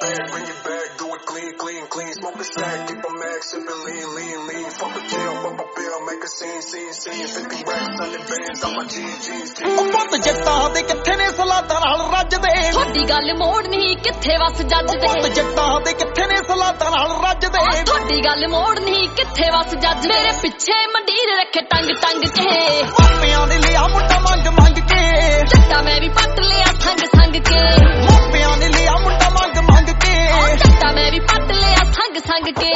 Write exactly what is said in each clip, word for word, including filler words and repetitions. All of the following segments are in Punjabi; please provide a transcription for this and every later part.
bag, bring it back, do it clean, clean, clean. Smoke a sack, keep a mag, sipping lean, lean, lean. Fuck a kill, pop a pill, make a scene, scene, scene. fifty racks, one hundred bands on my jeans, jeans, jeans. ਉਹ ਪੁੱਤ ਜੱਟਾਂ ਦੇ ਕਿੱਥੇ ਨੇ ਸਲਾਦਾਂ ਨਾਲ ਰੱਜਦੇ ਤੁਹਾਡੀ ਗੱਲ ਮੋੜਨੀ ਕਿੱਥੇ ਵਸ ਜੱਜਦੇ ਪੁੱਤ ਜੱਟਾਂ ਦੇ ਕਿੱਥੇ ਨੇ ਸਲਾਦਾਂ ਨਾਲ ਰੱਜਦੇ ਤੁਹਾਡੀ ਗੱਲ ਮੋੜਨੀ ਕਿੱਥੇ ਵਸ ਜੱਜ ਮੇਰੇ ਪਿੱਛੇ ਮੰਡੀਰ ਰੱਖੇ ਟੰਗ ਟੰਗ ਕੇ ਮਾਪਿਆਂ ਨੇ ਲਿਆ ਮੁੰਡਾ ਮੰਗ ਮੰਗ ਕੇ ਜੱਟਾ ਮੈਂ ਵੀ ਪੱਟ ਲਿਆ ਸੰਗ ਸੰਗ ਕੇ ਮਾਪਿਆਂ ਨੇ ਲਿਆ ਮੁੰਡਾ ਮੰਗ ਮੰਗ ਕੇ ਜੱਟਾ ਮੈਂ ਵੀ ਪੱਟ ਲਿਆ ਸੰਗ ਸੰਗ ਕੇ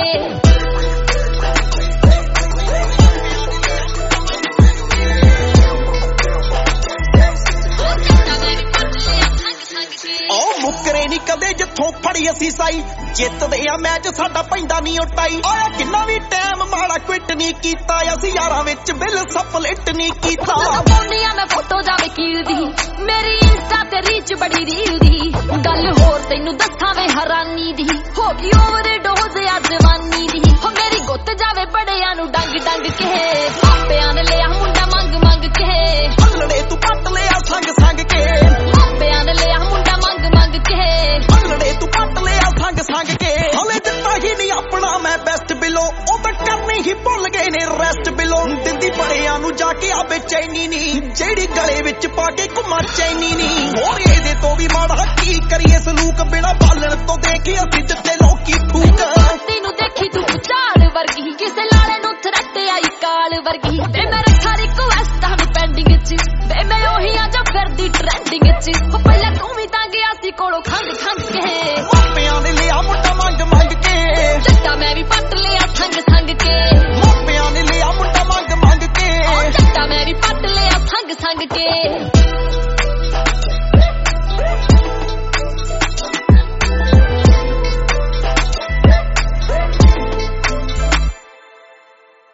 ਮੁੱਕਰੇ ਨੀ ਕਦੇ ਜਿੱਥੋਂ ਫੜੀ ਅਸੀਂ ਸਾਈ ਜਿੱਤਦੇ ਆ ਮੈਚ ਸਾਡਾ ਪੈਂਦਾ ਨਹੀਂ ਉਟਾਈ ਆਇਆ ਕਿੰਨਾ ਵੀ ਟਾਈਮ ਮਾੜਾ ਕੁਇਟ ਨਹੀਂ ਕੀਤਾ ਅਸੀਂ ਯਾਰਾਂ ਵਿੱਚ ਬਿਲ ਸਪਲਿਟ ਨਹੀਂ ਕੀਤਾ ਪਾਉਂਦੀਆਂ ਮੈਂ ਫੋਟੋ ਜਾ ਵਕੀਲ ਦੀ ਮੇਰੀ ਇੰਸਟਾ ਤੇ ਰੀਚ ਬੜੀ ਰੀਲ ਦੀ ਗੱਲ ਹੋਰ ਤੈਨੂੰ ਦੱਸਾਂ ਵੇ ਹੈਰਾਨੀ ਦੀ ਹੋ ਗਈ ਓਵਰਡੋਜ਼ ਆ ਜਵਾਨੀ ਦੀ ਹੋ ਮੇਰੀ ਗੁੱਤ ਜਾਵੇ ਬੜਿਆਂ ਨੂੰ ਡੰਗ ਡੰਗ ਕੇ ਮਾਪਿਆਂ ਨੇ ਲਿਆ ਮੁੰਡਾ ਮੰਗ ਮੰਗ ਕੇ ਹੱਲੜੇ ਤੂੰ ਪੱਟ ਲਿਆ ਸੰਗ ਸੰਗ ਕੇ ਮਾਪਿਆਂ ਨੇ ਲਿਆ ਮੁੰਡਾ ਮੰਗ ਮੰਗ ਕੇ ਹੱਲੜੇ ਤੂੰ ਪੱਟ ਲਿਆ ਸੰਗ ਸੰਗ ਕੇ ਹਲੇ ਦਿੱਤਾ ਹੀ ਨਹੀਂ ਆਪਣਾ ਮੈਂ ਬੈਸਟ ਬਿਲੋ ਉਹ ਤਾਂ ਕਰਨੀ ਹੀ ਭੁੱਲ ਗਏ ਨੇ ਰੈਸਟ ਬਿਲੋ ਦਿੰਦੀ ਬੜਿਆਂ ਨੂੰ ਜਾ ਕੇ ਆ ਬੇਚੈਨੀ ਨਹੀਂ ਜਿਹੜੀ ਗਲੇ ਵਿੱਚ ਪਾ ਕੇ ਘੁੰਮਾ ਚੈਨੀ ਨਹੀਂ ਹੋਰ ਇਹਦੇ ਤੋਂ ਵੀ ਮਾੜਾ ਕੀ ਕਰੀਏ ਸਲੂਕ ਬਿਨਾ ਬਾਲਣ ਤੋਂ ਦੇਖੀ ਅਸੀਂ ਦਿੱਤੇ ਲੋਕੀ ਫੂਕ ਤੈਨੂੰ ਦੇਖੀ ਤੂੰ ਚਾਲ ਵਰਗੀ ਕਿਸੇ ਲਾਲੇ ਨੂੰ ਥਰੱਟ ਆਈ ਕਾਲ ਵਰਗੀ ਵੇ ਮੈਂ ਰੱਖਾ ਰਿਕੁਐਸਟ ਆ ਪੈਂਡਿੰਗ ਚ ਵੇ ਮੈਂ ਉਹੀ ਆ ਜੋ ਫਿਰਦੀ ਟ੍ਰੈਂਡਿੰਗ ਚ ਪਹਿਲਾਂ ਤੂੰ ਵੀ ਤਾਂ ਗਿਆ ਸੀ ਕੋਲੋਂ ਖੰਗ ਖੰਗ